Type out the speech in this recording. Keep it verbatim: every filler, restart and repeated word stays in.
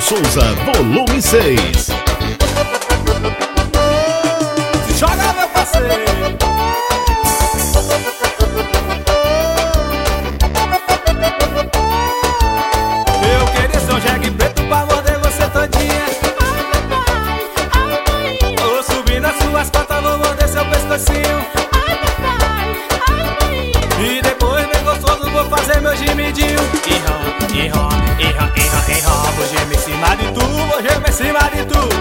Souza, volume seis. Joga, meu parceiro. Eu queria ser um jegue preto pra morder você todinha. Ai, papai, ai, mãe. Vou subir nas suas costas, vou morder seu pescocinho. Ai, papai, ai, mãe. E depois, bem gostoso, vou fazer meu gemidinho. Ihá, ihá, ihá, ihá, ihá. Vou gemer em cima de tu, vou gemer em cima de tu.